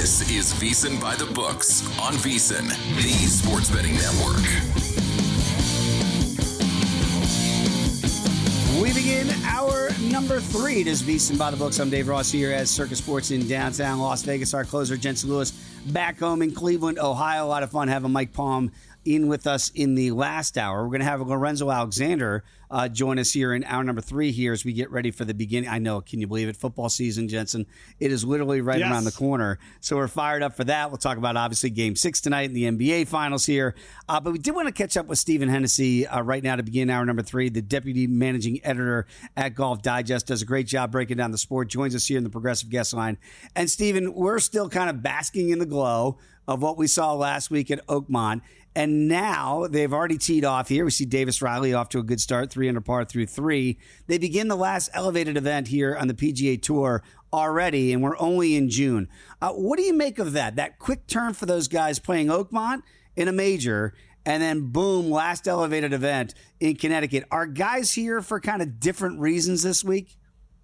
This is VSiN by the Books on VSiN, the sports betting network. We begin hour number 3. It is VSiN by the Books. I'm Dave Ross here as Circus Sports in downtown Las Vegas. Our closer, Jensen Lewis, back home in Cleveland, Ohio. A lot of fun having Mike Palm in with us in the last hour. We're going to have Lorenzo Alexander join us here in hour number 3 here as we get ready for the beginning. I know, can you believe it? Football season, Jensen. It is literally right around the corner. So we're fired up for that. We'll talk about, obviously, Game 6 tonight in the NBA Finals here. But we did want to catch up with Stephen Hennessy right now to begin hour number 3. The deputy managing editor at Golf Digest does a great job breaking down the sport. Joins us here in the Progressive Guest Line. And, Stephen, we're still kind of basking in the glow of what we saw last week at Oakmont. And now they've already teed off here. We see Davis Riley off to a good start, 3 under par through 3. They begin the last elevated event here on the PGA Tour already, and we're only in June. What do you make of that? That quick turn for those guys playing Oakmont in a major, and then boom, last elevated event in Connecticut. Are guys here for kind of different reasons this week?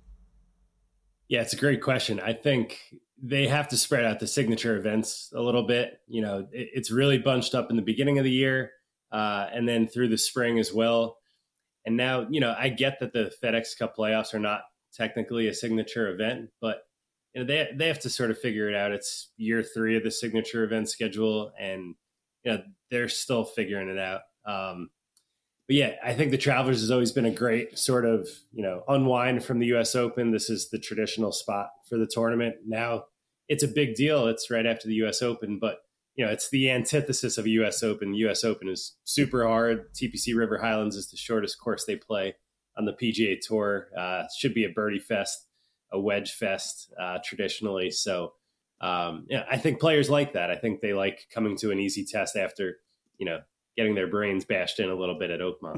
Yeah, it's a great question. I think they have to spread out the signature events a little bit. You know, it's really bunched up in the beginning of the year and then through the spring as well. And now, you know, I get that the FedEx Cup playoffs are not technically a signature event, but you know, they have to sort of figure it out. It's year 3 of the signature event schedule, and you know, they're still figuring it out. But yeah, I think the Travelers has always been a great sort of, you know, unwind from the U.S. Open. This is the traditional spot for the tournament. Now it's a big deal. It's right after the U.S. Open, but, you know, it's the antithesis of a U.S. Open. The U.S. Open is super hard. TPC River Highlands is the shortest course they play on the PGA Tour. Should be a birdie fest, a wedge fest traditionally. So, yeah, I think players like that. I think they like coming to an easy test after, you know, getting their brains bashed in a little bit at Oakmont.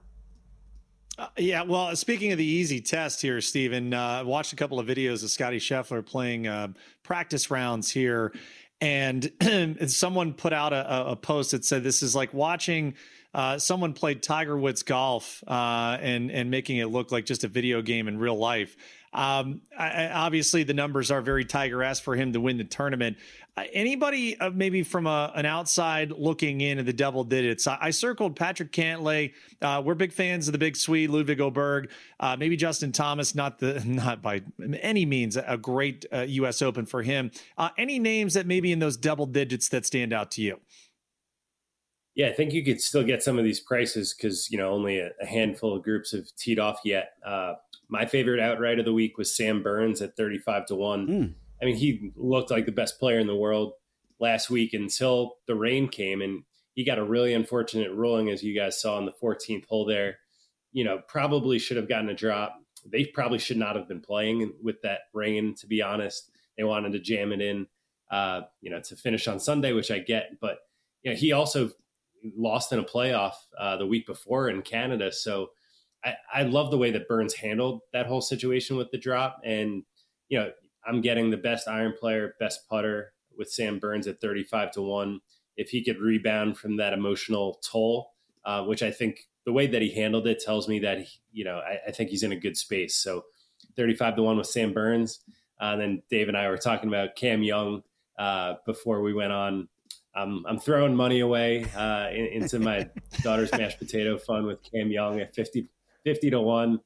Yeah, well, speaking of the easy test here, Stephen, I watched a couple of videos of Scotty Scheffler playing practice rounds here, and someone put out a post that said this is like watching someone play Tiger Woods golf and making it look like just a video game in real life. Obviously, the numbers are very Tiger-esque for him to win the tournament. Anybody maybe from an outside looking in at the double digits? I circled Patrick Cantlay. We're big fans of the big Swede, Ludvig Åberg. Maybe Justin Thomas, not by any means a great U.S. Open for him. Any names that maybe in those double digits that stand out to you? Yeah, I think you could still get some of these prices because, you know, only a handful of groups have teed off yet. My favorite outright of the week was Sam Burns at 35-1. I mean, he looked like the best player in the world last week until the rain came, and he got a really unfortunate ruling, as you guys saw on the 14th hole there. You know, probably should have gotten a drop. They probably should not have been playing with that rain, to be honest. They wanted to jam it in, you know, to finish on Sunday, which I get. But, you know, he also lost in a playoff the week before in Canada. So I love the way that Burns handled that whole situation with the drop. And, you know, I'm getting the best iron player, best putter with Sam Burns at 35-1. If he could rebound from that emotional toll, which I think the way that he handled it tells me that, I think he's in a good space. So 35-1 with Sam Burns. Then Dave and I were talking about Cam Young before we went on. I'm throwing money away into my daughter's mashed potato fund with Cam Young at 50-1.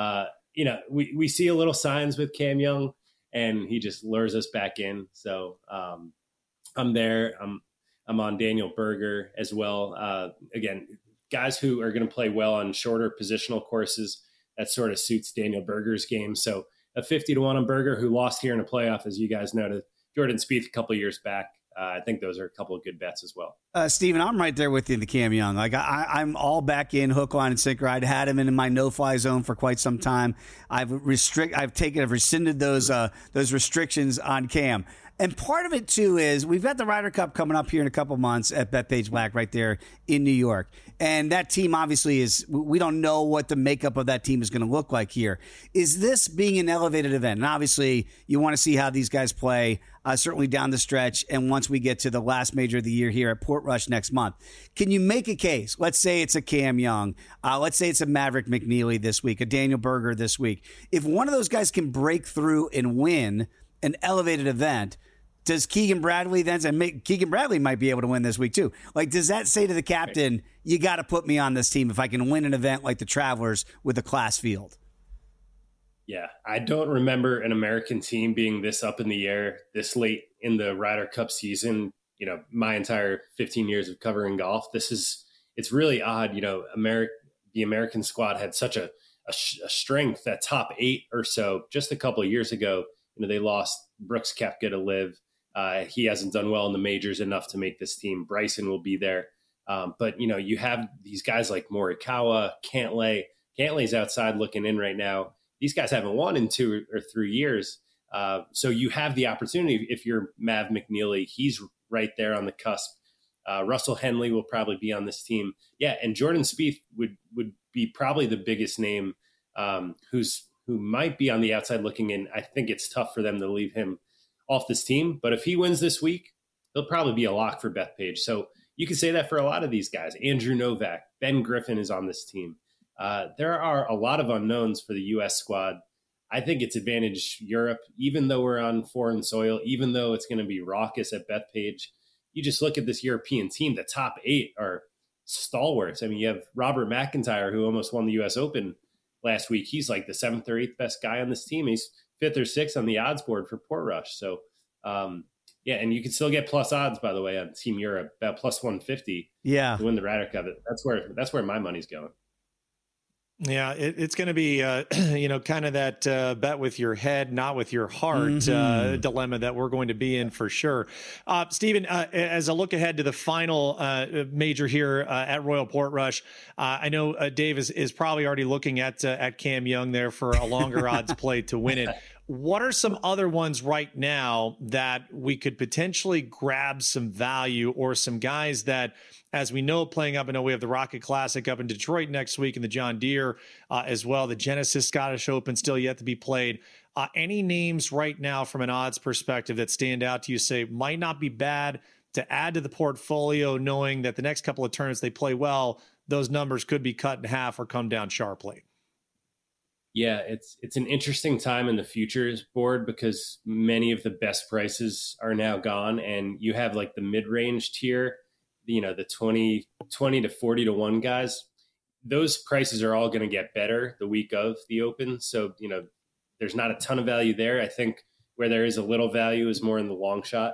We see a little signs with Cam Young, and he just lures us back in. So I'm there. I'm on Daniel Berger as well. Again, guys who are going to play well on shorter positional courses. That sort of suits Daniel Berger's game. So a 50-1 on Berger, who lost here in a playoff, as you guys know, to Jordan Spieth a couple of years back. I think those are a couple of good bets as well. Steven, I'm right there with you in the Cam Young. Like I'm all back in hook, line, and sinker. I'd had him in my no-fly zone for quite some time. I've rescinded those restrictions on Cam. And part of it, too, is we've got the Ryder Cup coming up here in a couple months at Bethpage Black right there in New York. And that team obviously we don't know what the makeup of that team is going to look like here. Is this being an elevated event? And obviously you want to see how these guys play, certainly down the stretch. And once we get to the last major of the year here at Portrush next month, can you make a case? Let's say it's a Cam Young. Let's say it's a Maverick McNeely this week, a Daniel Berger this week. If one of those guys can break through and win an elevated event, does Keegan Bradley then, and Keegan Bradley might be able to win this week too. Like, does that say to the captain, you got to put me on this team if I can win an event like the Travelers with a class field? Yeah, I don't remember an American team being this up in the air this late in the Ryder Cup season. You know, my entire 15 years of covering golf, it's really odd. You know, the American squad had such a strength, that top 8 or so just a couple of years ago. You know, they lost Brooks Koepka to LIV. He hasn't done well in the majors enough to make this team. Bryson will be there. But, you know, you have these guys like Morikawa, Cantlay. Cantlay's outside looking in right now. These guys haven't won in 2 or 3 years. So you have the opportunity. If you're Mav McNeely, he's right there on the cusp. Russell Henley will probably be on this team. Yeah, and Jordan Spieth would be probably the biggest name who might be on the outside looking in. I think it's tough for them to leave him off this team. But if he wins this week, he'll probably be a lock for Bethpage. So you can say that for a lot of these guys. Andrew Novak, Ben Griffin is on this team. There are a lot of unknowns for the U.S. squad. I think it's advantage Europe, even though we're on foreign soil, even though it's going to be raucous at Bethpage. You just look at this European team, the top 8 are stalwarts. I mean, you have Robert McIntyre, who almost won the U.S. Open last week. He's like the 7th or 8th best guy on this team. He's 5th or 6th on the odds board for Portrush. So, yeah, and you can still get plus odds, by the way, on Team Europe, about plus 150 to win the Ryder Cup. That's where my money's going. Yeah, it's going to be, kind of that bet with your head, not with your heart dilemma that we're going to be in for sure. Stephen, as I look ahead to the final major here at Royal Portrush, I know Dave is probably already looking at Cam Young there for a longer odds play to win it. What are some other ones right now that we could potentially grab some value, or some guys that, as we know, playing up? I know we have the Rocket Classic up in Detroit next week, and the John Deere as well. The Genesis Scottish Open still yet to be played. Any names right now from an odds perspective that stand out to you, say might not be bad to add to the portfolio, knowing that the next couple of tournaments they play well, those numbers could be cut in half or come down sharply? Yeah, it's an interesting time in the futures board because many of the best prices are now gone, and you have like the mid-range tier, you know, the 20 to 40 to 1 guys. Those prices are all going to get better the week of the Open. So, you know, there's not a ton of value there. I think where there is a little value is more in the long shot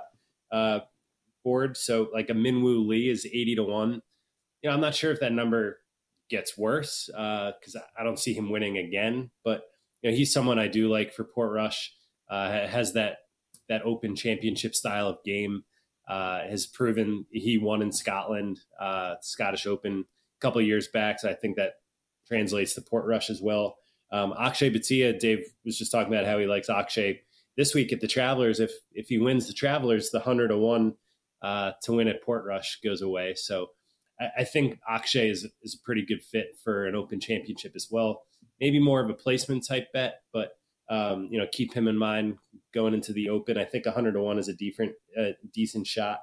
board. So like a Minwoo Lee is 80 to 1. You know, I'm not sure if that number gets worse because I don't see him winning again. But you know, he's someone I do like for Portrush. Has that Open Championship style of game. Has proven he won in Scotland, Scottish Open a couple of years back. So I think that translates to Portrush as well. Akshay Bhatia, Dave was just talking about how he likes Akshay this week at the Travelers. If he wins the Travelers, the 100 to 1 to win at Portrush goes away. So I think Akshay is a pretty good fit for an Open Championship as well. Maybe more of a placement type bet, but you know, keep him in mind going into the Open. I think 100 to 1 is a decent shot.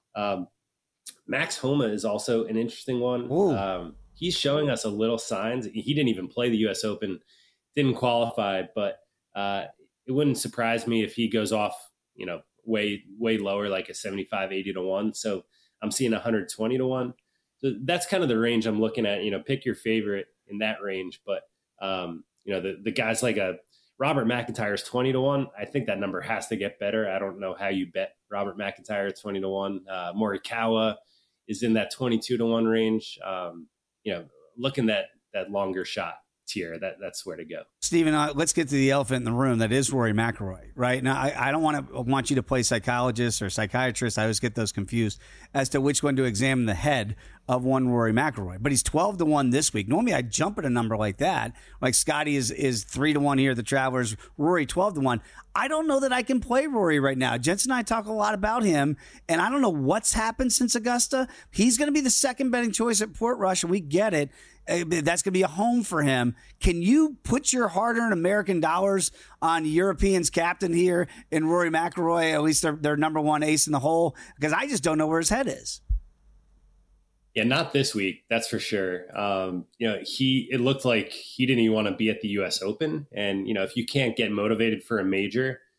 Max Homa is also an interesting one. He's showing us a little signs. He didn't even play the U.S. Open, didn't qualify, but it wouldn't surprise me if he goes off, you know, way lower, like a 75, 80 to 1. So I'm seeing 120 to 1. So that's kind of the range I'm looking at. You know, pick your favorite in that range. But, you know, the guys like a Robert McIntyre is 20 to 1. I think that number has to get better. I don't know how you bet Robert McIntyre 20 to 1. Morikawa is in that 22 to 1 range. You know, looking at that longer shot tier, that's where to go. Stephen, let's get to the elephant in the room. That is Rory McIlroy, right? Now, I don't want you to play psychologist or psychiatrist. I always get those confused as to which one to examine the head of one Rory McIlroy. But he's 12 to 1 this week. Normally, I'd jump at a number like that. Like Scotty is 3 to 1 here at the Travelers. Rory 12 to 1. I don't know that I can play Rory right now. Jensen and I talk a lot about him, and I don't know what's happened since Augusta. He's going to be the second betting choice at Portrush, and we get it. That's going to be a home for him. Can you put your hard-earned American dollars on Europeans captain here in Rory McIlroy, at least their number one ace in the hole? Because I just don't know where his head is. Yeah, not this week, that's for sure. You know, it looked like he didn't even want to be at the U.S. Open. And, you know, if you can't get motivated for a major,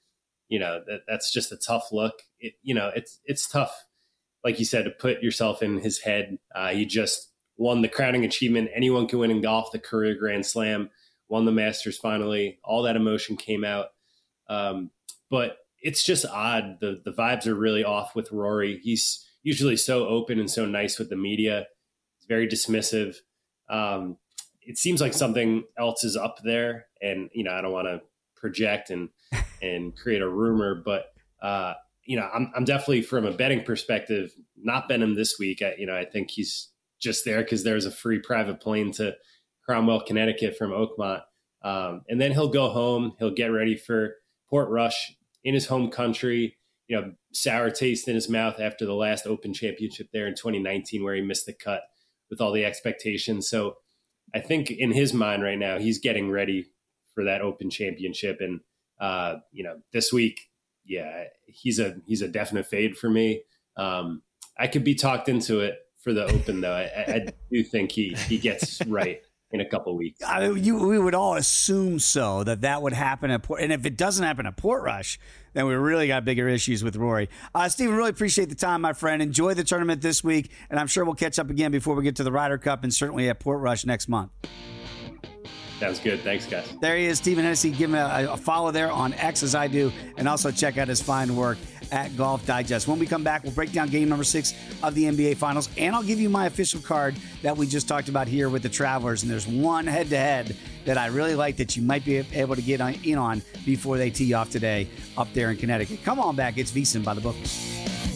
that's just a tough look. It's tough, like you said, to put yourself in his head. He just won the crowning achievement anyone can win in golf, the career Grand Slam, won the Masters finally. All that emotion came out. But it's just odd. The vibes are really off with Rory. He's usually so open and so nice with the media. He's very dismissive. It seems like something else is up there. And, I don't want to project and create a rumor, but, I'm definitely, from a betting perspective, not betting him this week. I think he's just there because there's a free private plane to Cromwell, Connecticut from Oakmont. And then he'll go home. He'll get ready for Portrush in his home country, sour taste in his mouth after the last Open Championship there in 2019, where he missed the cut with all the expectations. So I think in his mind right now, he's getting ready for that Open Championship. And, this week, he's a definite fade for me. I could be talked into it for the Open, though. I do think he gets right in a couple of weeks. We would all assume so, that would happen at Port. And if it doesn't happen at Portrush, then we really got bigger issues with Rory. Stephen, really appreciate the time, my friend. Enjoy the tournament this week, and I'm sure we'll catch up again before we get to the Ryder Cup and certainly at Portrush next month. Sounds good. Thanks, guys. There he is, Stephen Hennessy. Give him a follow there on X, as I do, and also check out his fine work at Golf Digest. When we come back, we'll break down game number 6 of the NBA Finals, and I'll give you my official card that we just talked about here with the Travelers. And there's one head-to-head that I really like that you might be able to get in on before they tee off today up there in Connecticut. Come on back. It's VSiN by the Books.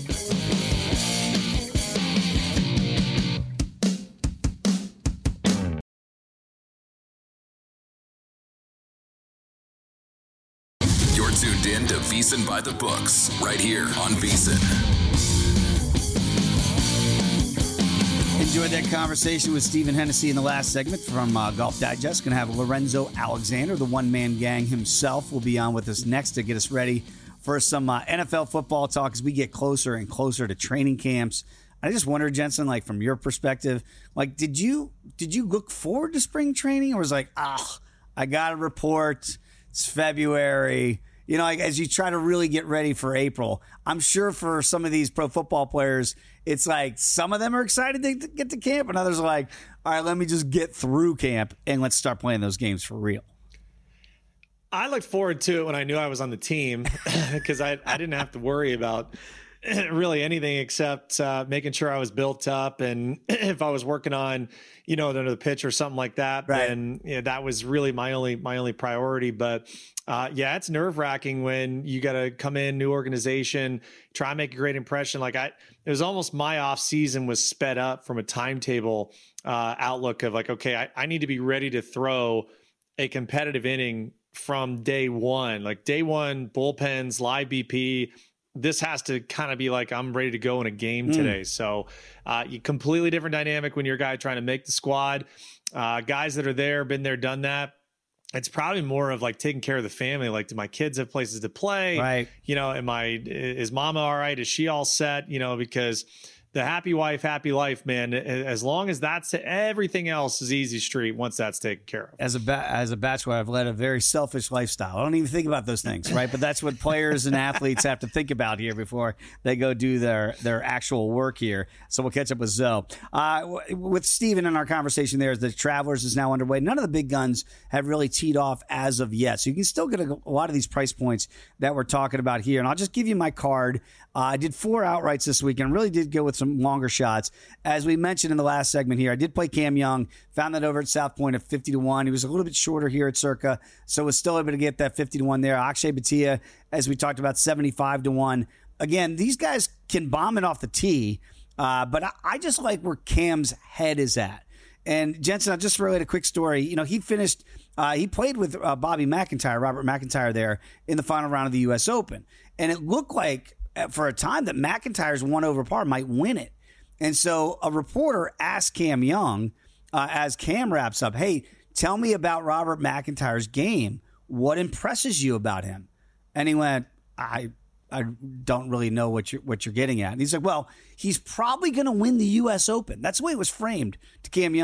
Tuned in to VSiN by the Books, right here on VSiN. Enjoyed that conversation with Stephen Hennessy in the last segment from Golf Digest. Going to have Lorenzo Alexander, the one-man gang himself, will be on with us next to get us ready for some NFL football talk as we get closer and closer to training camps. I just wonder, Jensen, like from your perspective, like did you look forward to spring training, or was like, I got a report, it's February. Like as you try to really get ready for April, I'm sure for some of these pro football players, it's like some of them are excited to get to camp and others are like, all right, let me just get through camp and let's start playing those games for real. I looked forward to it when I knew I was on the team because I didn't have to worry about really anything except making sure I was built up. And if I was working on, under the pitch or something like that, right, then that was really my only priority. But it's nerve wracking when you got to come in, new organization, try and make a great impression. It was almost my off season was sped up from a timetable outlook of like, okay, I need to be ready to throw a competitive inning from day one, like day one, bullpens, live BP. This has to kind of be like, I'm ready to go in a game today. So you completely different dynamic when you're a guy trying to make the squad. Guys that are there, been there, done that. It's probably more of like taking care of the family. Like, do my kids have places to play? Right. Is mama all right? Is she all set? Because the happy wife, happy life, man, as long as that's everything else is easy street once that's taken care of. As a bachelor, I've led a very selfish lifestyle. I don't even think about those things, right? But that's what players and athletes have to think about here before they go do their actual work here. So we'll catch up with Zoe. With Steven in our conversation there, the Travelers is now underway. None of the big guns have really teed off as of yet. So you can still get a lot of these price points that we're talking about here. And I'll just give you my card. I did 4 outrights this week and really did go with some longer shots. As we mentioned in the last segment here, I did play Cam Young, found that over at South Point at 50-1. He was a little bit shorter here at Circa, so was still able to get that 50-1 there. Akshay Bhatia, as we talked about, 75-1. Again, these guys can bomb it off the tee, but I just like where Cam's head is at. And Jensen, I'll just relate a quick story. He finished, he played with Robert McIntyre there in the final round of the U.S. Open. And it looked like for a time that McIntyre's 1 over par might win it. And so a reporter asked Cam Young, as Cam wraps up, hey, tell me about Robert McIntyre's game. What impresses you about him? And he went, I don't really know what you're getting at. And he's like, well, he's probably going to win the U.S. Open. That's the way it was framed to Cam Young. He's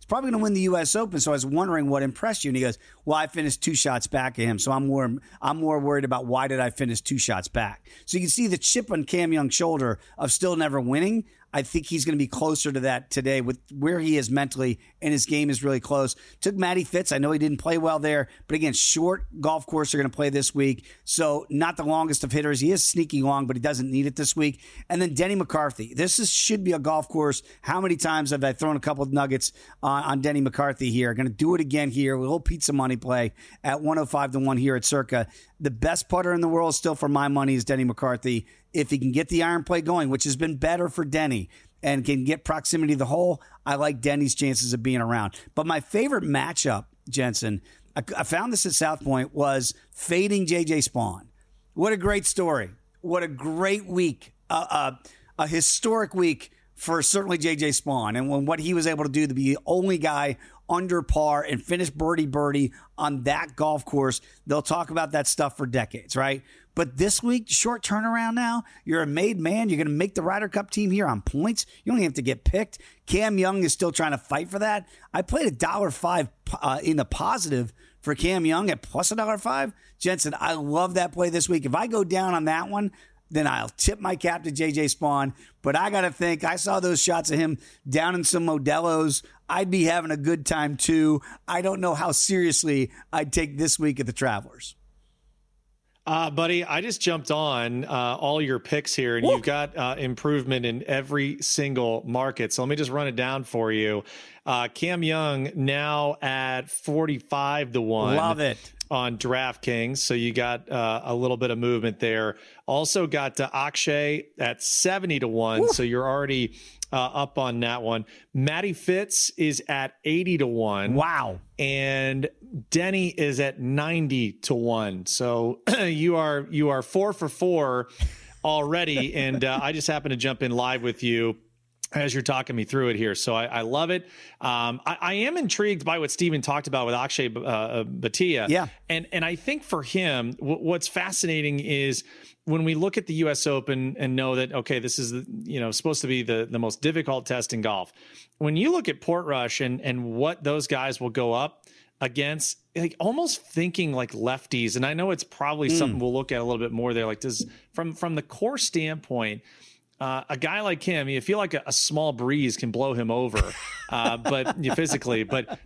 probably going to win the U.S. Open. So I was wondering what impressed you. And he goes, well, I finished 2 shots back of him. So I'm more worried about why did I finish 2 shots back. So you can see the chip on Cam Young's shoulder of still never winning. I think he's going to be closer to that today with where he is mentally, and his game is really close. Took Matty Fitz. I know he didn't play well there, but again, short golf course they're going to play this week. So not the longest of hitters. He is sneaky long, but he doesn't need it this week. And then Denny McCarthy. Should be a golf course. How many times have I thrown a couple of nuggets on Denny McCarthy here? Going to do it again here. A little pizza money play at 105-1 here at Circa. The best putter in the world still for my money is Denny McCarthy. If he can get the iron play going, which has been better for Denny, and can get proximity to the hole, I like Denny's chances of being around. But my favorite matchup, Jensen, I found this at South Point, was fading J.J. Spaun. What a great story. What a great week. A historic week for certainly J.J. Spaun. And what he was able to do to be the only guy under par and finish birdie on that golf course. They'll talk about that stuff for decades, right? But this week, short turnaround now. You're a made man. You're going to make the Ryder Cup team here on points. You don't even have to get picked. Cam Young is still trying to fight for that. I played $1.05 in the positive for Cam Young at plus $1.05. Jensen, I love that play this week. If I go down on that one, then I'll tip my cap to J.J. Spaun. But I got to think, I saw those shots of him down in some Modelo's. I'd be having a good time, too. I don't know how seriously I'd take this week at the Travelers. Buddy, I just jumped on all your picks here, and you've got improvement in every single market. So let me just run it down for you. Cam Young now at 45-1. Love it. On DraftKings. So you got a little bit of movement there. Also got Akshay at 70-1. Woo. So you're already up on that one. Matty Fitz is at 80-1. Wow. And Denny is at 90-1. So you are 4 for 4 already. And I just happened to jump in live with you as you're talking me through it here. So I love it. I am intrigued by what Steven talked about with Akshay Bhatia. Yeah. And I think for him, what's fascinating is when we look at the U.S. Open and know that, okay, this is supposed to be the most difficult test in golf. When you look at Portrush and what those guys will go up against, like almost thinking like lefties. And I know it's probably something we'll look at a little bit more there. Like from the core standpoint, a guy like him, you feel like a small breeze can blow him over, but physically, but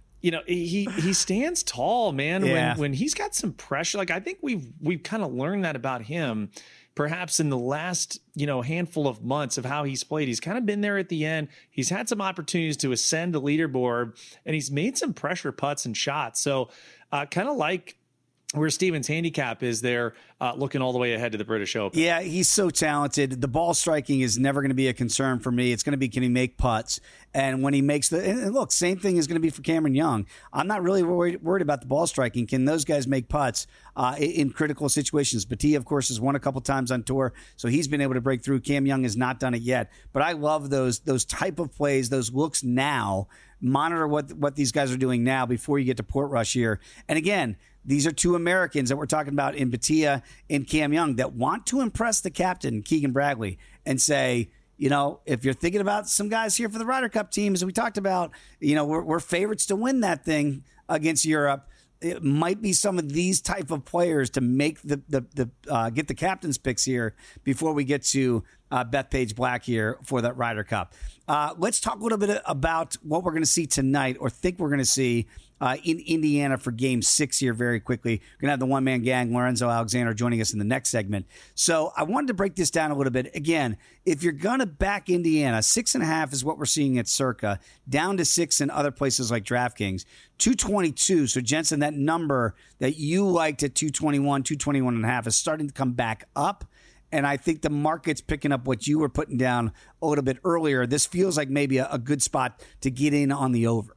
he stands tall, man. Yeah. When he's got some pressure, like I think we've kind of learned that about him, perhaps in the last handful of months of how he's played. He's kind of been there at the end. He's had some opportunities to ascend the leaderboard, and he's made some pressure putts and shots. So, kind of like where Steven's handicap is there, looking all the way ahead to the British Open. Yeah, he's so talented. The ball striking is never going to be a concern for me. It's going to be, can he make putts? And when he makes and look, same thing is going to be for Cameron Young. I'm not really worried about the ball striking. Can those guys make putts in critical situations? Bhatia, of course, has won a couple times on tour, so he's been able to break through. Cam Young has not done it yet. But I love those type of plays, those looks now. Monitor what these guys are doing now before you get to Portrush here. And again, these are two Americans that we're talking about in Bhatia and Cam Young that want to impress the captain, Keegan Bradley, and say, if you're thinking about some guys here for the Ryder Cup team, as we talked about, we're favorites to win that thing against Europe. It might be some of these type of players to make get the captain's picks here before we get to Bethpage Black here for that Ryder Cup. Let's talk a little bit about what we're going to see tonight, or think we're going to see in Indiana for Game 6 here very quickly. We're going to have the one-man gang, Lorenzo Alexander, joining us in the next segment. So I wanted to break this down a little bit. Again, if you're going to back Indiana, 6.5 is what we're seeing at Circa, down to 6 in other places like DraftKings, 222. So, Jensen, that number that you liked at 221, 221.5 is starting to come back up. And I think the market's picking up what you were putting down a little bit earlier. This feels like maybe a good spot to get in on the over.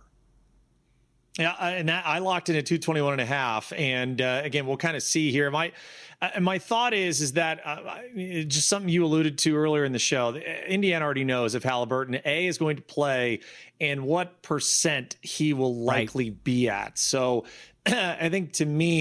Yeah, and I locked in at 221.5, and again, we'll kind of see here. My thought is that just something you alluded to earlier in the show. Indiana already knows if Halliburton is going to play and what percent he will likely be at. So, I think to me,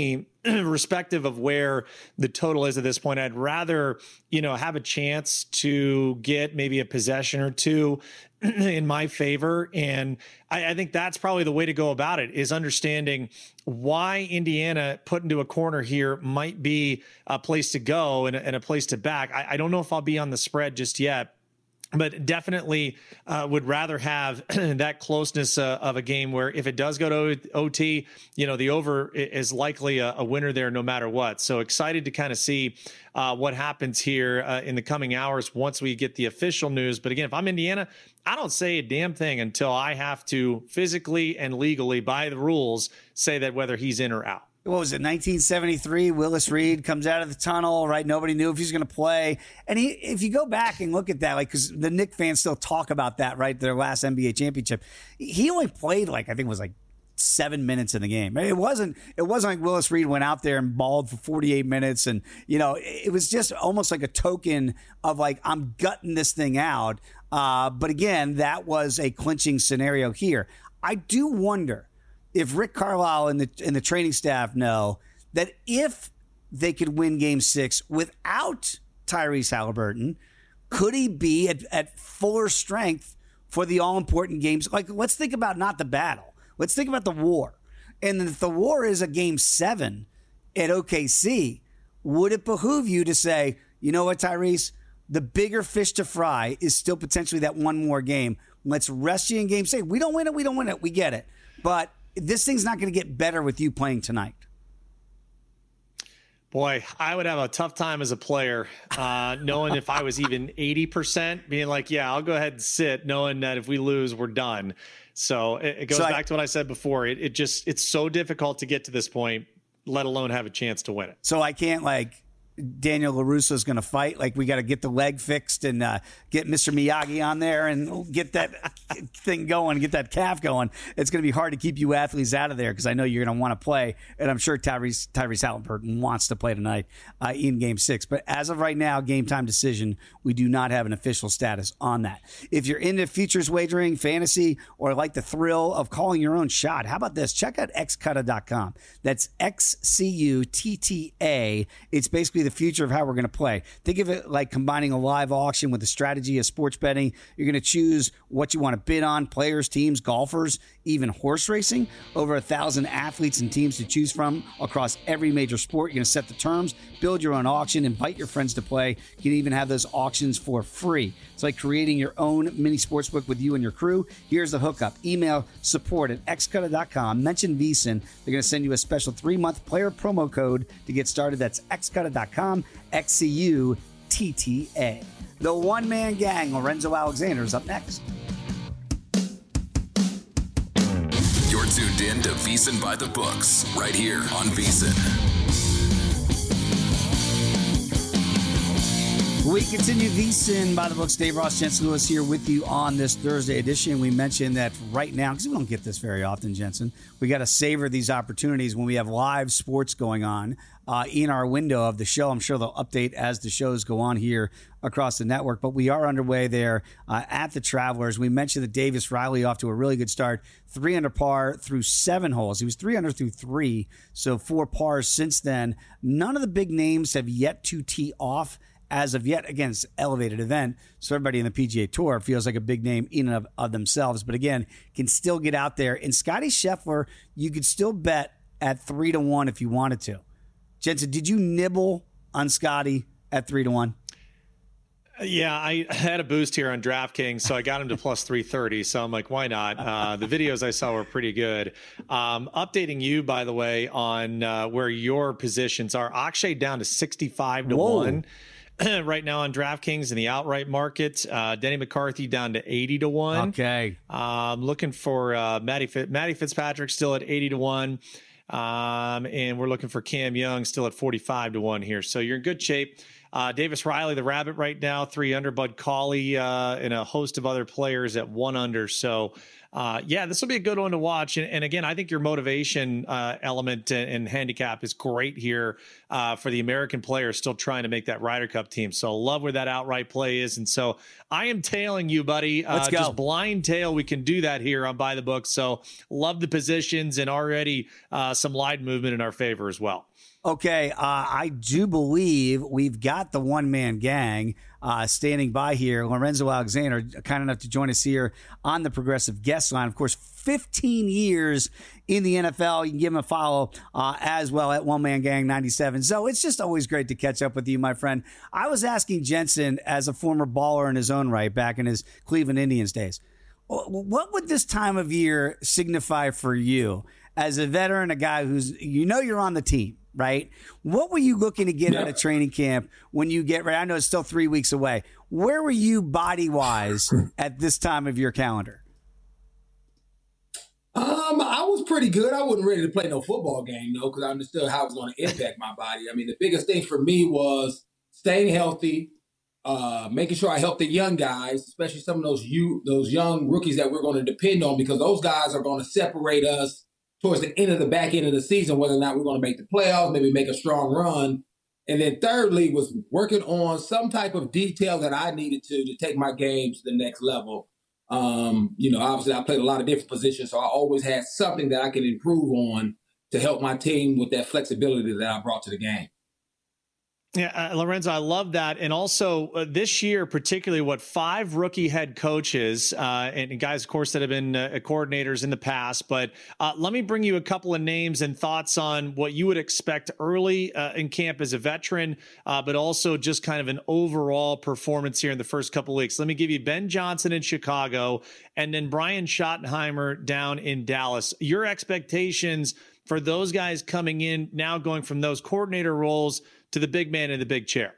respective of where the total is at this point, I'd rather, have a chance to get maybe a possession or two in my favor. And I think that's probably the way to go about it, is understanding why Indiana put into a corner here might be a place to go and a place to back. I don't know if I'll be on the spread just yet, but definitely would rather have that closeness of a game where if it does go to OT, the over is likely a winner there no matter what. So excited to kind of see what happens here in the coming hours once we get the official news. But again, if I'm Indiana, I don't say a damn thing until I have to physically and legally, by the rules, say that whether he's in or out. What was it, 1973? Willis Reed comes out of the tunnel, right? Nobody knew if he was going to play. And if you go back and look at that, because the Knicks fans still talk about that, right? Their last NBA championship. He only played I think it was 7 minutes in the game. It wasn't like Willis Reed went out there and balled for 48 minutes. And, it was just almost like a token of I'm gutting this thing out. But again, that was a clinching scenario here. I do wonder if Rick Carlisle and the training staff know that if they could win Game 6 without Tyrese Halliburton, could he be at fuller strength for the all-important games? Let's think about not the battle. Let's think about the war. And if the war is a Game 7 at OKC, would it behoove you to say, you know what, Tyrese, the bigger fish to fry is still potentially that one more game. Let's rest you in Game 6. We don't win it. We get it. But this thing's not going to get better with you playing tonight. Boy, I would have a tough time as a player, knowing if I was even 80%, being I'll go ahead and sit, knowing that if we lose, we're done. So it goes back to what I said before. It's so difficult to get to this point, let alone have a chance to win it. So I can't Daniel LaRusso's going to fight. We got to get the leg fixed and get Mr. Miyagi on there and get that thing going, get that calf going. It's going to be hard to keep you athletes out of there because I know you're going to want to play, and I'm sure Tyrese Halliburton wants to play tonight in Game 6. But as of right now, game time decision, we do not have an official status on that. If you're into futures wagering, fantasy, or like the thrill of calling your own shot, how about this? Check out xcutta.com. That's XCUTTA. It's basically the future of how we're going to play. Think of it like combining a live auction with the strategy of sports betting. You're going to choose what you want to bid on, players, teams, golfers, even horse racing. Over 1,000 athletes and teams to choose from across every major sport. You're going to set the terms, build your own auction, invite your friends to play. You can even have those auctions for free. It's like creating your own mini sportsbook with you and your crew. Here's the hookup. Email support@xcutta.com. Mention VSiN. They're going to send you a special 3-month player promo code to get started. That's xcutta.com. XCUTTA. The one-man gang, Lorenzo Alexander, is up next. You're tuned in to VSiN by the Books, right here on VSiN. We continue VSiN by the Books. Dave Ross, Jensen Lewis here with you on this Thursday edition. We mentioned that right now, because we don't get this very often, Jensen, we got to savor these opportunities when we have live sports going on in our window of the show. I'm sure they'll update as the shows go on here across the network, but we are underway there at the Travelers. We mentioned that Davis Riley off to a really good start, 3 under par through 7 holes. He was 3 under through 3, so 4 pars since then. None of the big names have yet to tee off as of yet. Again, it's an elevated event, so everybody in the PGA Tour feels like a big name in and of themselves, but again, can still get out there. And Scotty Scheffler, you could still bet at 3-1 if you wanted to. Jensen, did you nibble on Scotty at 3-1? Yeah, I had a boost here on DraftKings, so I got him to plus 330. So I'm like, why not? The videos I saw were pretty good. Updating you, by the way, on where your positions are. Akshay down to 65-1. Right now on DraftKings in the outright market. Denny McCarthy down to 80-1. Okay. Looking for Matty Fitzpatrick still at 80-1. And we're looking for Cam Young still at 45-1 here. So you're in good shape. Davis Riley, the Rabbit right now, 3 under. Bud Cauley and a host of other players at 1 under. So this will be a good one to watch. And again, I think your motivation element and handicap is great here for the American players still trying to make that Ryder Cup team. So love where that outright play is. And so I am tailing you, buddy. Let's go. Just blind tail. We can do that here on By the Book. So love the positions and already some line movement in our favor as well. Okay, I do believe we've got the one-man gang standing by here. Lorenzo Alexander, kind enough to join us here on the Progressive Guest Line. Of course, 15 years in the NFL. You can give him a follow as well at One Man Gang 97. So it's just always great to catch up with you, my friend. I was asking Jensen, as a former baller in his own right back in his Cleveland Indians days, what would this time of year signify for you as a veteran, a guy who's, you're on the team, right? What were you looking to get out of training camp when you get ready? I know it's still 3 weeks away. Where were you body-wise at this time of your calendar? I was pretty good. I wasn't ready to play no football game, though, because I understood how it was going to impact my body. I mean, the biggest thing for me was staying healthy, making sure I help the young guys, especially some of those young rookies that we're going to depend on, because those guys are going to separate us towards the back end of the season, whether or not we're going to make the playoffs, maybe make a strong run. And then thirdly was working on some type of detail that I needed to take my game to the next level. Obviously I played a lot of different positions, so I always had something that I could improve on to help my team with that flexibility that I brought to the game. Yeah, Lorenzo, I love that. And also this year, particularly 5 rookie head coaches and guys, of course, that have been coordinators in the past. But let me bring you a couple of names and thoughts on what you would expect early in camp as a veteran, but also just kind of an overall performance here in the first couple of weeks. Let me give you Ben Johnson in Chicago and then Brian Schottenheimer down in Dallas. Your expectations for those guys coming in now, going from those coordinator roles to the big man in the big chair?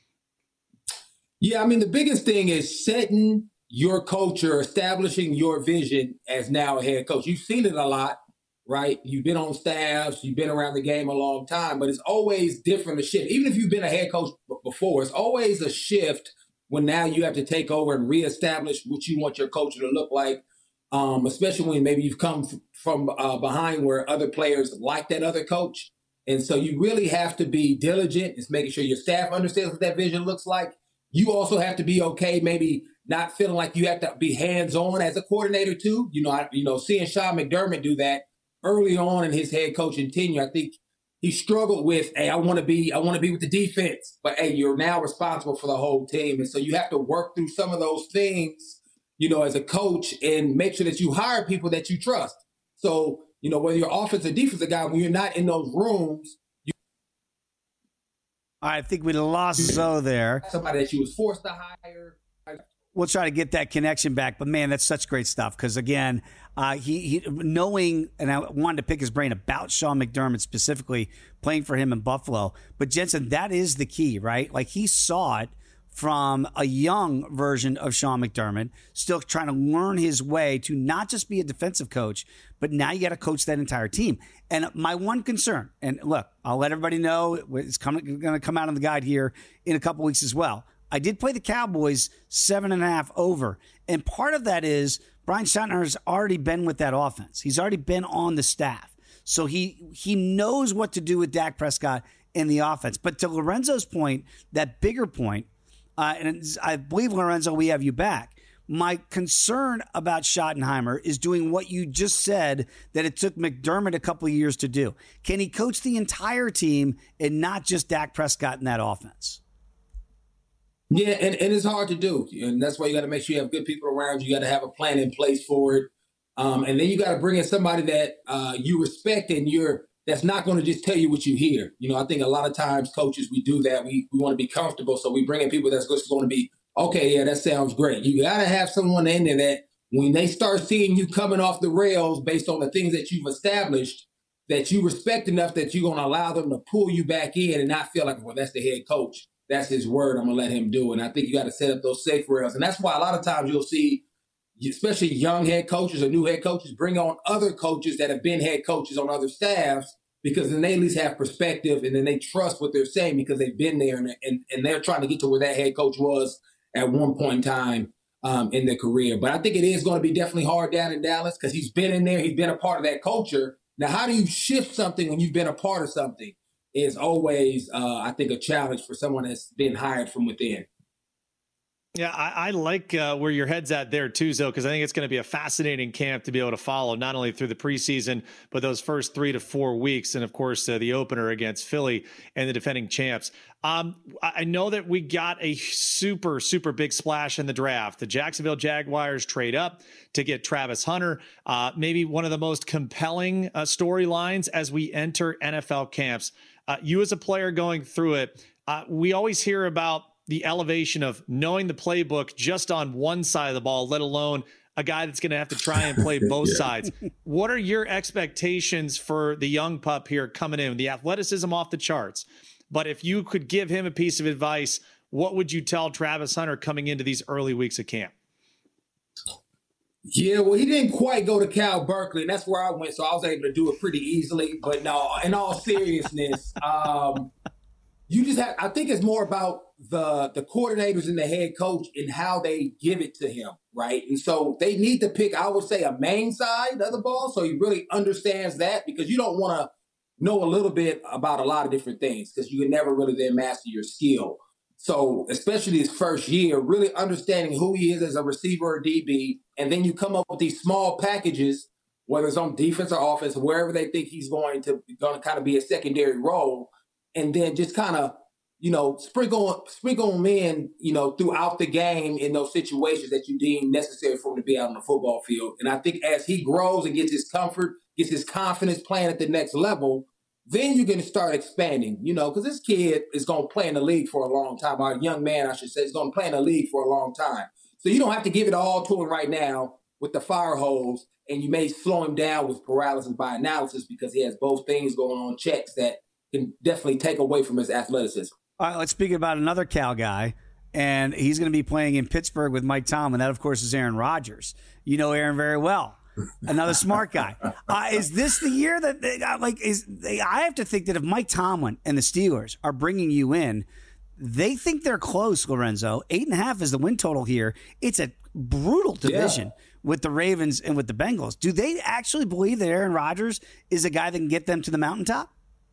Yeah, I mean, the biggest thing is setting your culture, establishing your vision as now a head coach. You've seen it a lot, right? You've been on staffs, you've been around the game a long time, but it's always different, a shift. Even if you've been a head coach before, it's always a shift when now you have to take over and reestablish what you want your culture to look like, especially when maybe you've come from behind where other players like that other coach. And so you really have to be diligent. It's making sure your staff understands what that vision looks like. You also have to be okay, maybe not feeling like you have to be hands-on as a coordinator too. Seeing Sean McDermott do that early on in his head coaching tenure, I think he struggled with, hey, I want to be with the defense, but hey, you're now responsible for the whole team. And so you have to work through some of those things, as a coach, and make sure that you hire people that you trust. So, whether you're offensive or defensive guy, when you're not in those rooms. I think we lost Zoe there. Somebody that you was forced to hire. We'll try to get that connection back. But, man, that's such great stuff because, again, he knowing, and I wanted to pick his brain about Sean McDermott specifically, playing for him in Buffalo. But, Jensen, that is the key, right? Like, he saw it from a young version of Sean McDermott, still trying to learn his way to not just be a defensive coach, but now you got to coach that entire team. And my one concern, and look, I'll let everybody know, it's going to come out on the guide here in a couple weeks as well. I did play the Cowboys 7.5 over. And part of that is Brian Schottenheimer's already been with that offense. He's already been on the staff. So he knows what to do with Dak Prescott in the offense. But to Lorenzo's point, that bigger point, and I believe, Lorenzo, we have you back. My concern about Schottenheimer is doing what you just said that it took McDermott a couple of years to do. Can he coach the entire team and not just Dak Prescott in that offense? Yeah, and it's hard to do. And that's why you got to make sure you have good people around you. You got to have a plan in place for it. And then you got to bring in somebody that you respect and that's not going to just tell you what you hear. I think a lot of times coaches, we do that. We want to be comfortable. So we bring in people that's just going to be, okay, yeah, that sounds great. You got to have someone in there that when they start seeing you coming off the rails based on the things that you've established, that you respect enough that you're going to allow them to pull you back in and not feel like, well, that's the head coach. That's his word. I'm going to let him do it. And I think you got to set up those safe rails. And that's why a lot of times you'll see, especially young head coaches or new head coaches, bring on other coaches that have been head coaches on other staffs, because then they at least have perspective and then they trust what they're saying because they've been there and they're trying to get to where that head coach was at one point in time in their career. But I think it is going to be definitely hard down in Dallas because he's been in there. He's been a part of that culture. Now, how do you shift something when you've been a part of something is always, I think, a challenge for someone that's been hired from within. Yeah, I like where your head's at there too, Zoe, because I think it's going to be a fascinating camp to be able to follow, not only through the preseason, but those first 3 to 4 weeks. And of course, the opener against Philly and the defending champs. I know that we got a super, super big splash in the draft. The Jacksonville Jaguars trade up to get Travis Hunter, maybe one of the most compelling storylines as we enter NFL camps. You as a player going through it, we always hear about the elevation of knowing the playbook just on one side of the ball, let alone a guy that's going to have to try and play both sides. What are your expectations for the young pup here coming in? The athleticism off the charts. But if you could give him a piece of advice, what would you tell Travis Hunter coming into these early weeks of camp? Yeah, well, he didn't quite go to Cal Berkeley, and that's where I went, so I was able to do it pretty easily. But no, in all seriousness, you just have, I think it's more about the coordinators and the head coach and how they give it to him, right? And so they need to pick, I would say, a main side of the ball so he really understands that, because you don't want to know a little bit about a lot of different things because you can never really then master your skill. So especially his first year, really understanding who he is as a receiver or DB, and then you come up with these small packages, whether it's on defense or offense, wherever they think he's going to kind of be a secondary role, and then just kind of, sprinkle them in, throughout the game in those situations that you deem necessary for him to be out on the football field. And I think as he grows and gets his comfort, gets his confidence playing at the next level, then you're going to start expanding, because this kid is going to play in the league for a long time. Our young man, I should say, is going to play in the league for a long time. So you don't have to give it all to him right now with the fire hose, and you may slow him down with paralysis by analysis because he has both things going on, checks that can definitely take away from his athleticism. All right, let's speak about another Cal guy, and he's going to be playing in Pittsburgh with Mike Tomlin. That, of course, is Aaron Rodgers. You know Aaron very well. Another smart guy. Is this the year that I have to think that if Mike Tomlin and the Steelers are bringing you in, they think they're close, Lorenzo. 8.5 is the win total here. It's a brutal division with the Ravens and with the Bengals. Do they actually believe that Aaron Rodgers is a guy that can get them to the mountaintop?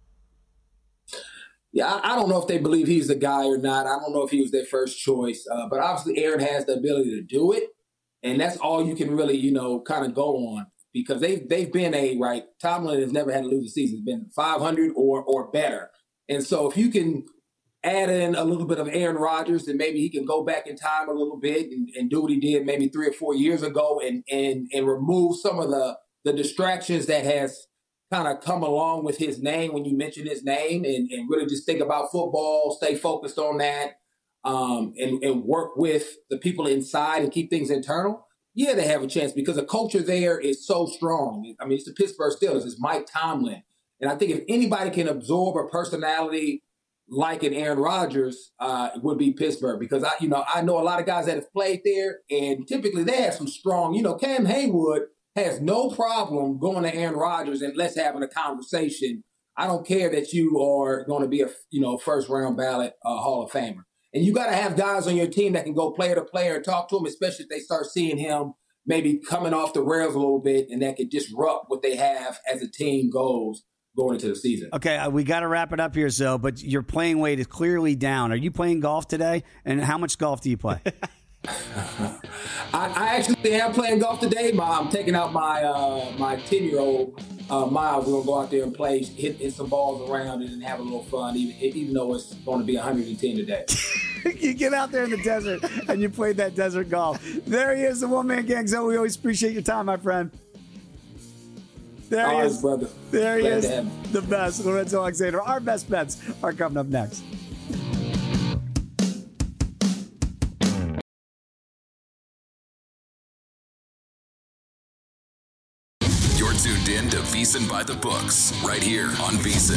Yeah, I don't know if they believe he's the guy or not. I don't know if he was their first choice. But obviously Aaron has the ability to do it. And that's all you can really, kind of go on, because they've been Tomlin has never had to lose a season. It's been 500 or better. And so if you can add in a little bit of Aaron Rodgers, then maybe he can go back in time a little bit and do what he did maybe 3 or 4 years ago and remove some of the distractions that has kind of come along with his name when you mention his name, and really just think about football, stay focused on that. And work with the people inside and keep things internal, they have a chance because the culture there is so strong. I mean, it's the Pittsburgh Steelers. It's Mike Tomlin. And I think if anybody can absorb a personality like an Aaron Rodgers, it would be Pittsburgh, because I know a lot of guys that have played there, and typically they have some strong, Cam Haywood has no problem going to Aaron Rodgers and let's having a conversation. I don't care that you are going to be a first round ballot Hall of Famer. And you got to have guys on your team that can go player to player and talk to him, especially if they start seeing him maybe coming off the rails a little bit, and that could disrupt what they have as a team going into the season. Okay, we got to wrap it up here, Zoe, but your playing weight is clearly down. Are you playing golf today? And how much golf do you play? I actually am playing golf today. I'm taking out my 10-year-old Miles. We're going to go out there and play, hit some balls around and have a little fun, even though it's going to be 110 today. You get out there in the desert and you play that desert golf. There he is, the one-man gang. So we always appreciate your time, my friend. There he is, brother. There he is, the best. Lorenzo Alexander. Our best bets are coming up next. You're tuned in to VSiN by the Books, right here on VSiN.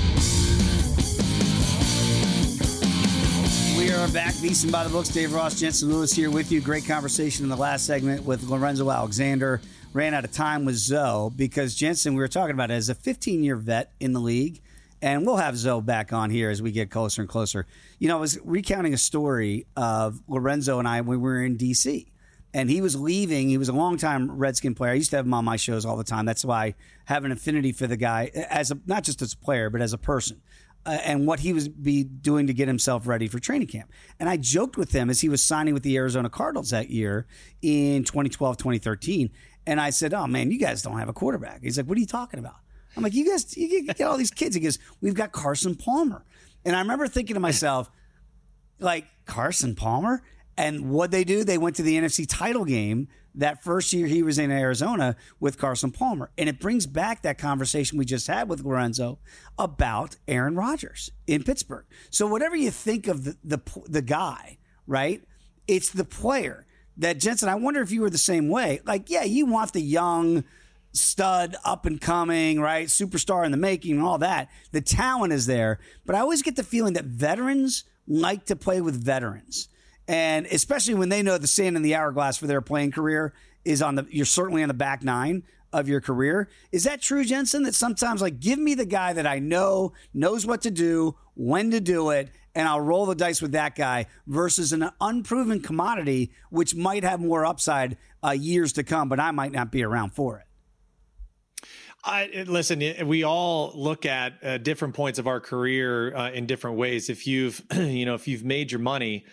We are back. VSiN by the Books. Dave Ross, Jensen Lewis here with you. Great conversation in the last segment with Lorenzo Alexander. Ran out of time with Zoe because Jensen, we were talking about it as a 15-year vet in the league, and we'll have Zoe back on here as we get closer and closer. I was recounting a story of Lorenzo and I when we were in D.C., And he was leaving. He was a longtime Redskin player. I used to have him on my shows all the time. That's why I have an affinity for the guy, not just as a player, but as a person. And what he was doing to get himself ready for training camp. And I joked with him as he was signing with the Arizona Cardinals that year in 2012, 2013. And I said, oh, man, you guys don't have a quarterback. He's like, what are you talking about? I'm like, you get all these kids. He goes, we've got Carson Palmer. And I remember thinking to myself, like, Carson Palmer? And what'd they do? They went to the NFC title game that first year he was in Arizona with Carson Palmer. And it brings back that conversation we just had with Lorenzo about Aaron Rodgers in Pittsburgh. So whatever you think of the guy, right, it's the player that, Jensen, I wonder if you were the same way. Like, yeah, you want the young stud, up and coming, right, superstar in the making and all that. The talent is there. But I always get the feeling that veterans like to play with veterans. And especially when they know the sand in the hourglass for their playing career is you're certainly on the back nine of your career. Is that true, Jensen? That sometimes, like, give me the guy that I know knows what to do, when to do it, and I'll roll the dice with that guy versus an unproven commodity, which might have more upside years to come, but I might not be around for it. Listen, we all look at different points of our career in different ways. If you've made your money,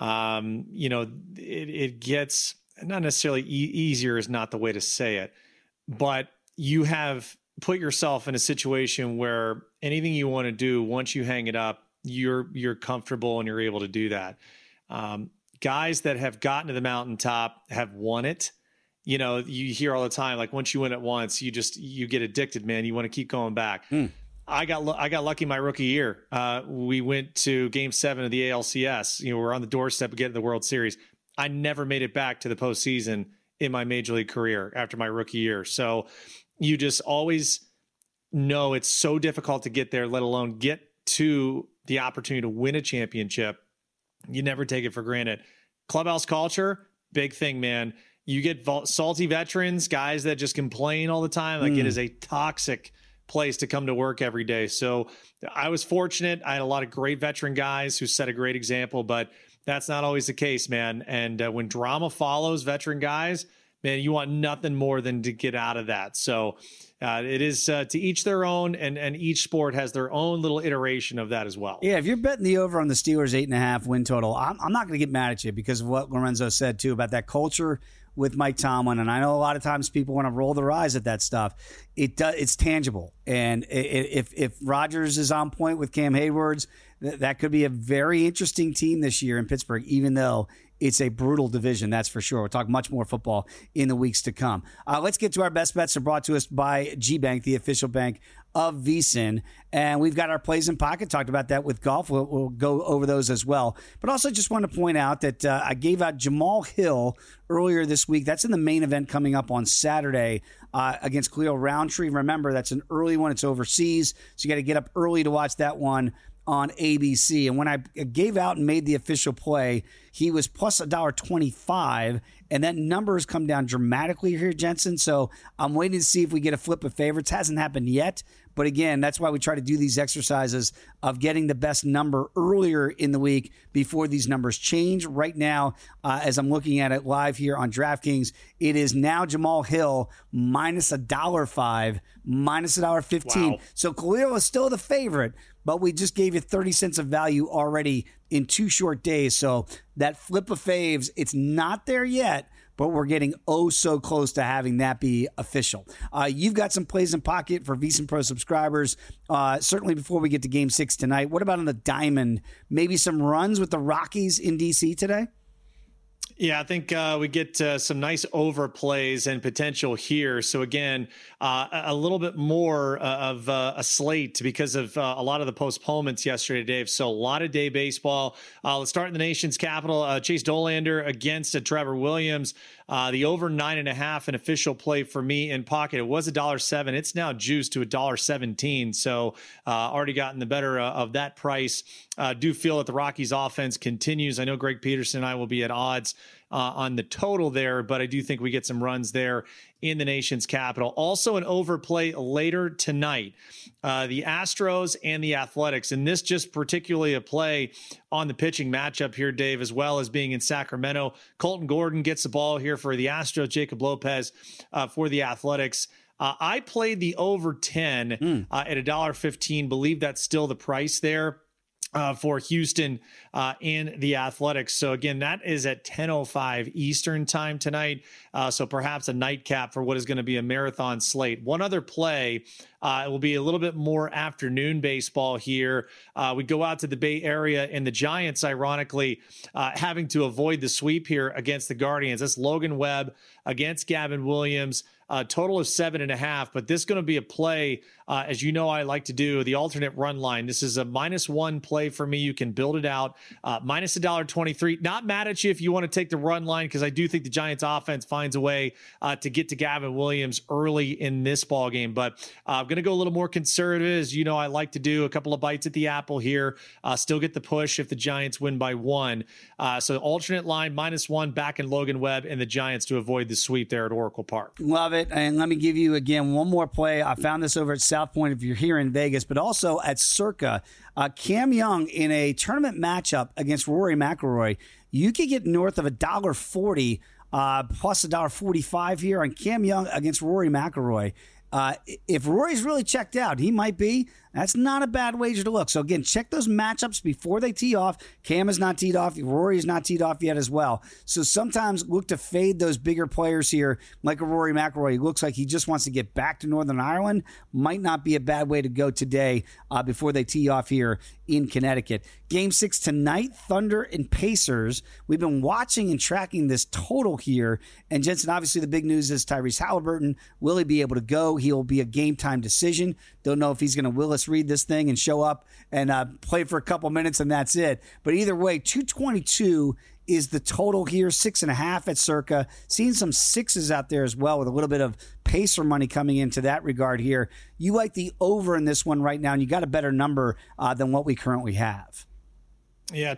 it gets not necessarily easier is not the way to say it, but you have put yourself in a situation where anything you want to do, once you hang it up, you're comfortable and you're able to do that. Guys that have gotten to the mountaintop have won it. You know, you hear all the time, like, once you win it once, you get addicted, man. You want to keep going back. I got lucky my rookie year. We went to Game 7 of the ALCS. You know, we're on the doorstep of getting the World Series. I never made it back to the postseason in my major league career after my rookie year. So you just always know it's so difficult to get there, let alone get to the opportunity to win a championship. You never take it for granted. Clubhouse culture, big thing, man. You get salty veterans, guys that just complain all the time. Like, it is a toxic place to come to work every day. So I was fortunate. I had a lot of great veteran guys who set a great example, but that's not always the case, man. And when drama follows veteran guys, man, you want nothing more than to get out of that. So it is to each their own, and each sport has their own little iteration of that as well. Yeah, if you're betting the over on the Steelers 8.5 win total, I'm not going to get mad at you because of what Lorenzo said too about that culture with Mike Tomlin. And I know a lot of times people want to roll their eyes at that stuff. It's tangible. And if Rodgers is on point with Cam Hayward's, that could be a very interesting team this year in Pittsburgh, even though it's a brutal division, that's for sure. We'll talk much more football in the weeks to come. Let's get to our best bets. They're brought to us by G-Bank, the official bank of VSiN. And we've got our plays in pocket. Talked about that with golf. We'll go over those as well. But also just want to point out that I gave out Jamal Hill earlier this week. That's in the main event coming up on Saturday against Khalil Roundtree. Remember, that's an early one. It's overseas, so you got to get up early to watch that one on ABC. And when I gave out and made the official play, he was plus $1.25, and that number has come down dramatically here, Jensen. So I'm waiting to see if we get a flip of favorites. Hasn't happened yet, but again, that's why we try to do these exercises of getting the best number earlier in the week before these numbers change. Right now, as I'm looking at it live here on DraftKings, it is now Jamal Hill minus $1.05, minus $1.15. Wow. So Khalil is still the favorite, but we just gave you 30 cents of value already in 2 short days. So that flip of faves, it's not there yet, but we're getting so close to having that be official. You've got some plays in pocket for VSiN Pro subscribers, certainly before we get to Game 6 tonight. What about on the diamond? Maybe some runs with the Rockies in D.C. today? Yeah, I think we get some nice overplays and potential here. So again, a little bit more of a slate because of a lot of the postponements yesterday, Dave. So a lot of day baseball. Let's start in the nation's capital. Chase Dollander against Trevor Williams. The over 9.5, an official play for me in pocket. It was $1.07. It's now juiced to $1.17. So already gotten the better of that price. Do feel that the Rockies offense continues. I know Greg Peterson and I will be at odds on the total there, but I do think we get some runs there in the nation's capital. Also an overplay later tonight, the Astros and the Athletics. And this just particularly a play on the pitching matchup here, Dave, as well as being in Sacramento. Colton Gordon gets the ball here for the Astros, Jacob Lopez for the Athletics. I played the over 10 at $1.15. Believe that's still the price there for Houston and the Athletics. So again, that is at 10:05 Eastern time tonight. So perhaps a nightcap for what is going to be a marathon slate. One other play, it will be a little bit more afternoon baseball here. We go out to the Bay Area, and the Giants, ironically, having to avoid the sweep here against the Guardians. That's Logan Webb against Gavin Williams. Total of 7.5, but this is going to be a play, as you know I like to do, the alternate run line. This is a -1 play for me. You can build it out. Minus $1.23. Not mad at you if you want to take the run line, because I do think the Giants offense finds a way to get to Gavin Williams early in this ball game. But I'm going to go a little more conservative. As you know, I like to do a couple of bites at the apple here. Still get the push if the Giants win by 1. So alternate line, -1, back in Logan Webb and the Giants to avoid the sweep there at Oracle Park. Love it. And let me give you, again, one more play. I found this over at South Point if you're here in Vegas, but also at Circa. Cam Young in a tournament matchup against Rory McIlroy. You could get north of $1.40 plus $1.45 here on Cam Young against Rory McIlroy. If Rory's really checked out, he might be. That's not a bad wager to look. So, again, check those matchups before they tee off. Cam is not teed off. Rory is not teed off yet as well. So sometimes look to fade those bigger players here, like a Rory McIlroy. He looks like he just wants to get back to Northern Ireland. Might not be a bad way to go today before they tee off here in Connecticut. Game 6 tonight, Thunder and Pacers. We've been watching and tracking this total here. And, Jensen, obviously the big news is Tyrese Halliburton. Will he be able to go? He'll be a game-time decision. Don't know if he's going to Willis Reed this thing and show up and play for a couple minutes and that's it. But either way, 222 is the total here, 6.5 at Circa. Seeing some 6s out there as well with a little bit of Pacer money coming into that regard here. You like the over in this one right now, and you got a better number than what we currently have. Yeah,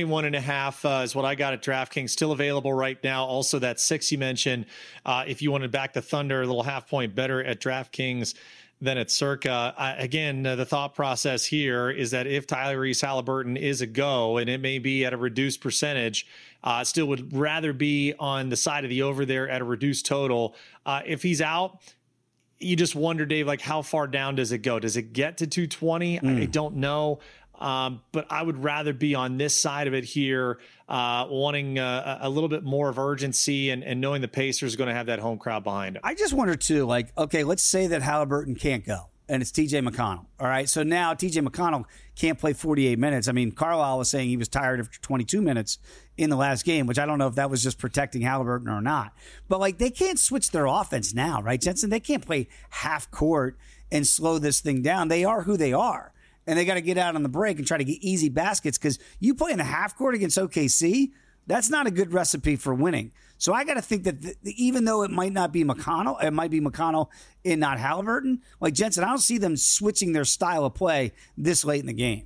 221.5 is what I got at DraftKings. Still available right now. Also, that 6 you mentioned, if you want to back the Thunder, a little half point better at DraftKings than at Circa. Again, the thought process here is that if Tyrese Halliburton is a go, and it may be at a reduced percentage, still would rather be on the side of the over there at a reduced total. If he's out, you just wonder, Dave, like how far down does it go? Does it get to 220? I don't know. But I would rather be on this side of it here, wanting a little bit more of urgency and knowing the Pacers are going to have that home crowd behind them. I just wonder, too, like, okay, let's say that Halliburton can't go, and it's TJ McConnell. All right, so now TJ McConnell can't play 48 minutes. I mean, Carlisle was saying he was tired of 22 minutes in the last game, which I don't know if that was just protecting Halliburton or not. But, like, they can't switch their offense now, right, Jensen? They can't play half court and slow this thing down. They are who they are. And they got to get out on the break and try to get easy baskets, because you play in the half court against OKC, that's not a good recipe for winning. So I got to think that even though it might not be McConnell, it might be McConnell and not Halliburton. Like Jensen, I don't see them switching their style of play this late in the game.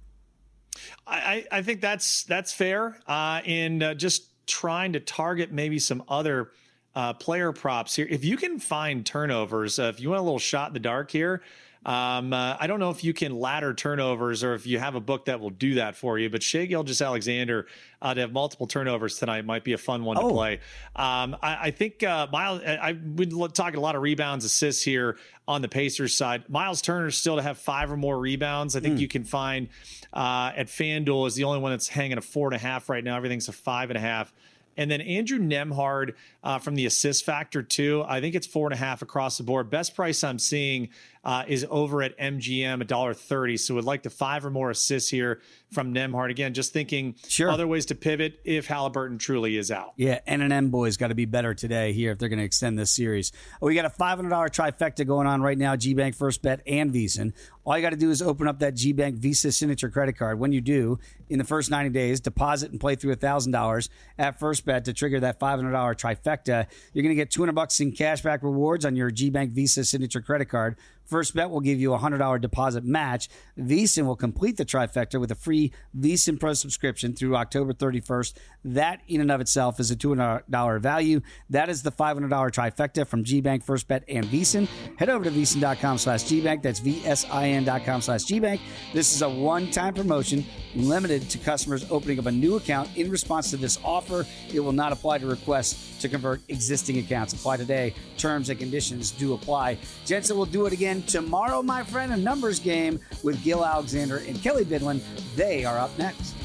I think that's fair. And just trying to target maybe some other player props here. If you can find turnovers, if you want a little shot in the dark here, I don't know if you can ladder turnovers or if you have a book that will do that for you, but Shai Gilgeous-Alexander to have multiple turnovers tonight might be a fun one to play. I think Miles, we're talking a lot of rebounds, assists here on the Pacers side. Miles Turner still to have 5 or more rebounds. I think you can find at FanDuel is the only one that's hanging a 4.5 right now. Everything's a 5.5. And then Andrew Nembhard from the assist factor too. I think it's 4.5 across the board. Best price I'm seeing is over at MGM, $1.30. So would like the 5 or more assists here from Nembhard. Again, just thinking other ways to pivot if Halliburton truly is out. Yeah, N&M boys got to be better today here if they're going to extend this series. We got a $500 trifecta going on right now, GBank, First Bet, and VSiN. All you got to do is open up that GBank Visa Signature credit card. When you do, in the first 90 days, deposit and play through $1,000 at First Bet to trigger that $500 trifecta. You're going to get $200 in cashback rewards on your GBank Visa Signature credit card First bet will give you a $100 deposit match. VSiN will complete the trifecta with a free VSiN Pro subscription through October 31st. That in and of itself is a $200 value. That is the $500 trifecta from GBank, First Bet, and VSiN. Head over to VSiN.com/GBank. That's VSIN.com/GBank. This is a one-time promotion limited to customers opening up a new account in response to this offer. It will not apply to requests to convert existing accounts. Apply today. Terms and conditions do apply. Jensen will do it again tomorrow, my friend. A numbers game with Gil Alexander and Kelly Bidlin. They are up next.